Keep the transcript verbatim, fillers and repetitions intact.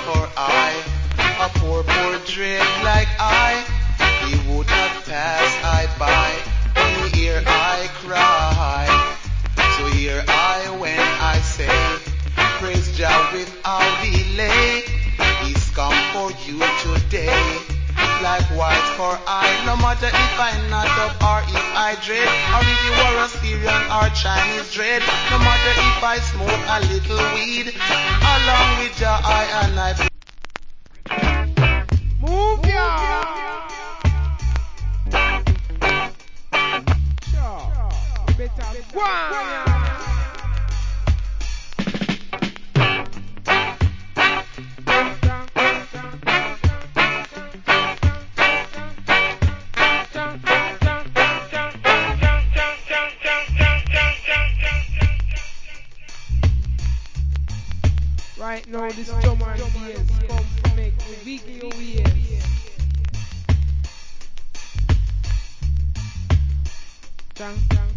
for I, a poor, poor dread like I, he would not pass I by, only hear I cry. So here I when I say, praise Jah without delay, he's come for you today. Likewise for I, no matter if I not up or if I dread, or if you were a Syrian or Chinese dread, no matter if I smoke a little weed, along with Jah I and I move ya. Sure. Better go on. Right now, this drum and bass come to make the video waves. Dang, dang.